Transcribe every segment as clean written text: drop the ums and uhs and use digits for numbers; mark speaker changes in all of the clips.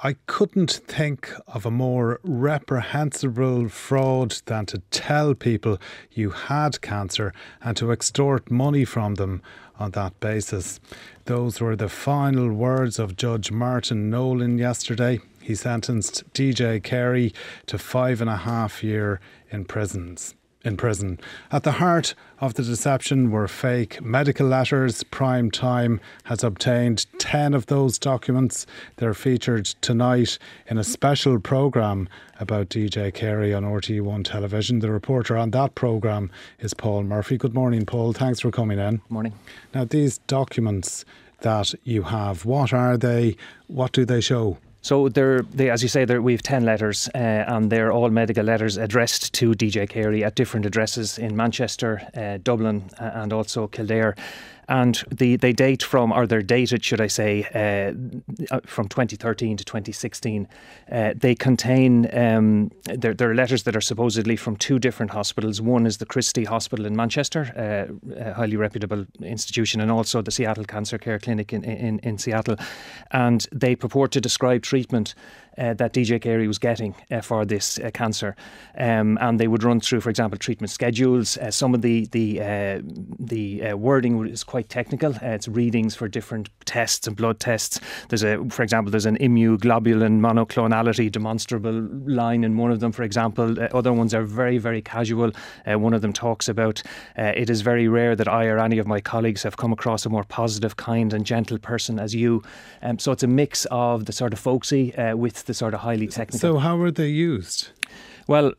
Speaker 1: I couldn't think of a more reprehensible fraud than to tell people you had cancer and to extort money from them on that basis. Those were the final words of Judge Martin Nolan yesterday. He sentenced DJ Carey to 5.5 years in prison. At the heart of the deception were fake medical letters. Prime Time has obtained 10 of those documents. They're featured tonight in a special programme about DJ Carey on RTÉ1 television. The reporter on that programme is Paul Murphy. Good morning, Paul. Thanks for coming in.
Speaker 2: Morning.
Speaker 1: Now, these documents that you have, what are they? What do they show?
Speaker 2: So, as you say, we have 10 letters and they're all medical letters addressed to DJ Carey at different addresses in Manchester, Dublin and also Kildare. And they're dated, should I say, from 2013 to 2016. They contain, there are letters that are supposedly from two different hospitals. One is the Christie Hospital in Manchester, a highly reputable institution, and also the Seattle Cancer Care Clinic in Seattle. And they purport to describe treatment that DJ Carey was getting for this cancer, and they would run through, for example, treatment schedules. Some of the wording is quite technical. It's readings for different tests and blood tests. There's an immunoglobulin monoclonality demonstrable line in one of them, for example. Other ones are very, very casual. One of them talks about it is very rare that I or any of my colleagues have come across a more positive, kind and gentle person as you. So it's a mix of the sort of folksy with the sort of highly technical.
Speaker 1: So how were they used?
Speaker 2: Well,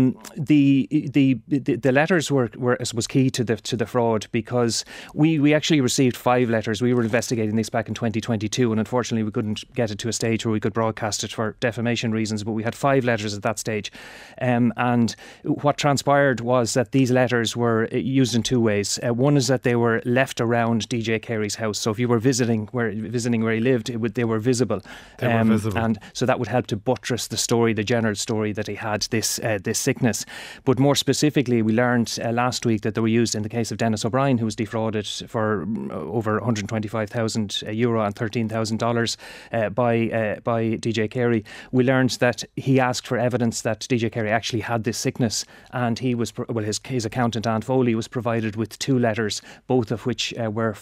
Speaker 2: the letters was key to the fraud, because we actually received 5 letters. We were investigating this back in 2022, and unfortunately we couldn't get it to a stage where we could broadcast it for defamation reasons. But we had 5 letters at that stage, and what transpired was that these letters were used in 2 ways. One is that they were left around DJ Carey's house. So if you were visiting where he lived, they were visible.
Speaker 1: They were visible,
Speaker 2: and so that would help to buttress the story, the general story that he had this sickness. But more specifically, we learned last week that they were used in the case of Dennis O'Brien, who was defrauded for over €125,000 and $13,000 by DJ Carey. We learned that he asked for evidence that DJ Carey actually had this sickness, and his accountant Anne Foley was provided with 2 letters, both of which were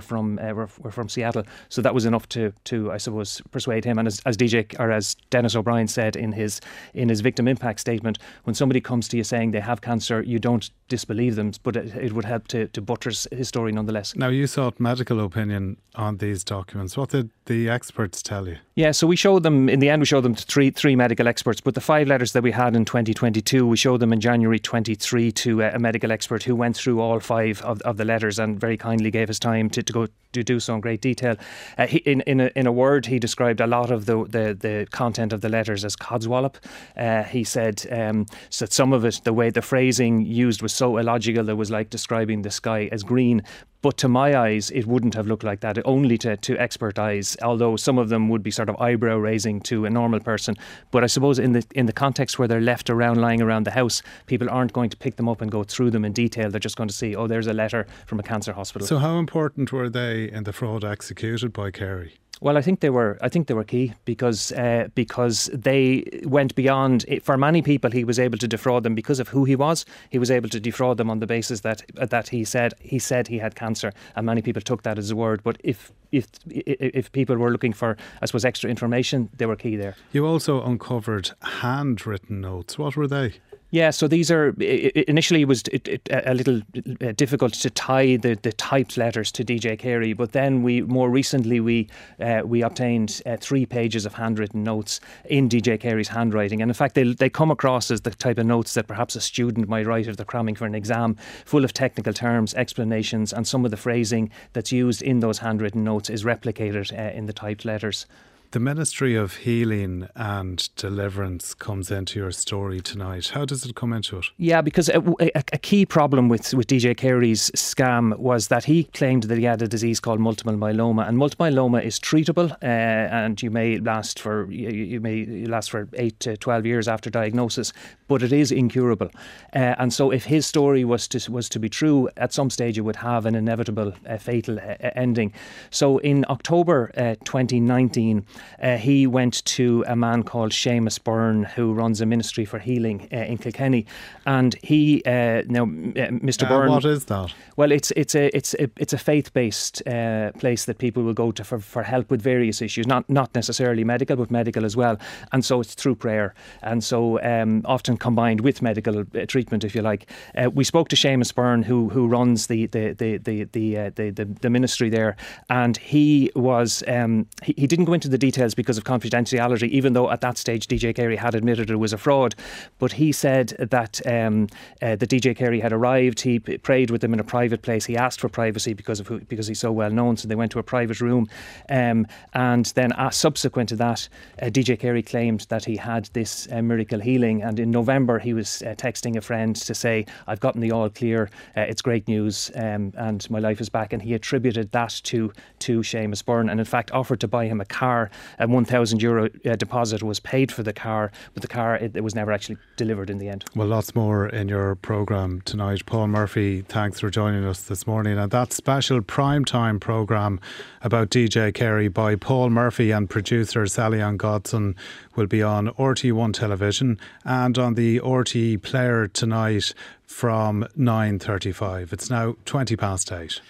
Speaker 2: from Seattle. So that was enough to I suppose persuade him. And as Dennis O'Brien said in his victim impact statement, when somebody comes to you saying they have cancer, you don't disbelieve them, but it would help to buttress his story nonetheless.
Speaker 1: Now, you sought medical opinion on these documents. What did the experts tell you?
Speaker 2: Yeah, so we showed them to three medical experts, but the 5 letters that we had in 2022, we showed them in January 23 to a medical expert who went through all 5 of the letters and very kindly gave us time to go to do so in great detail. In a word, he described a lot of the content of the letters as codswallop. He said that some of it, the way the phrasing used was so illogical, it was like describing the sky as green. But to my eyes, it wouldn't have looked like that, only to expert eyes, although some of them would be sort of eyebrow raising to a normal person. But I suppose in the context where they're left lying around the house, people aren't going to pick them up and go through them in detail. They're just going to see, oh, there's a letter from a cancer hospital.
Speaker 1: So how important were they in the fraud executed by Carey?
Speaker 2: Well, I think they were key because they went beyond. For many people, he was able to defraud them because of who he was. He was able to defraud them on the basis that he said he had cancer, and many people took that as a word. But if people were looking for, I suppose, extra information, they were key there.
Speaker 1: You also uncovered handwritten notes. What were they?
Speaker 2: Yeah, so these are, initially it was a little difficult to tie the typed letters to DJ Carey, but then more recently we obtained 3 pages of handwritten notes in DJ Carey's handwriting, and in fact they come across as the type of notes that perhaps a student might write if they're cramming for an exam, full of technical terms, explanations, and some of the phrasing that's used in those handwritten notes is replicated in the typed letters.
Speaker 1: The Ministry of Healing and Deliverance comes into your story tonight. How does it come into it?
Speaker 2: Yeah, because a key problem with DJ Carey's scam was that he claimed that he had a disease called multiple myeloma, and multiple myeloma is treatable, and you may last for 8 to 12 years after diagnosis. but it is incurable. And so if his story was to be true, at some stage it would have an inevitable fatal ending. So in October 2019, he went to a man called Seamus Byrne, who runs a ministry for healing in Kilkenny, and he Mr. Byrne.
Speaker 1: What is that?
Speaker 2: Well, it's a faith-based place that people will go to for help with various issues, not necessarily medical, but medical as well. And so it's through prayer, and so often combined with medical treatment, if you like. We spoke to Seamus Byrne, who runs the ministry there, and he was he didn't go into the details because of confidentiality, even though at that stage DJ Carey had admitted it was a fraud. But he said that the DJ Carey had arrived. He prayed with them in a private place. He asked for privacy because he's so well known. So they went to a private room, and then subsequent to that, DJ Carey claimed that he had this miracle healing. And in November, he was texting a friend to say, "I've gotten the all clear. It's great news, and my life is back." And he attributed that to Seamus Byrne, and in fact offered to buy him a car. A €1,000 deposit was paid for the car, but the car it was never actually delivered in the end.
Speaker 1: Well, lots more in your programme tonight. Paul Murphy, thanks for joining us this morning. And that special primetime programme about DJ Carey by Paul Murphy and producer Sally-Ann Godson will be on RTÉ1 television and on the RTÉ player tonight from 9:35. It's now 8:20.